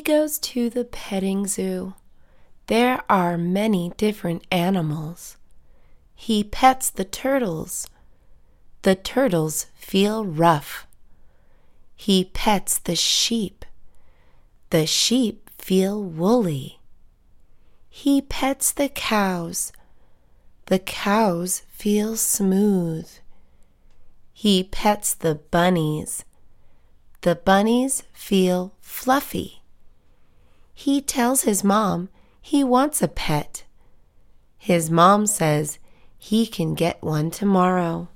goes to the petting zoo. There are many different animals. He pets the turtles. The turtles feel rough. He pets the sheep. The sheep feel woolly. He pets the cows. The cows feel smooth. He pets the bunnies. The bunnies feel fluffy. He tells his mom he wants a pet. His mom says he can get one tomorrow.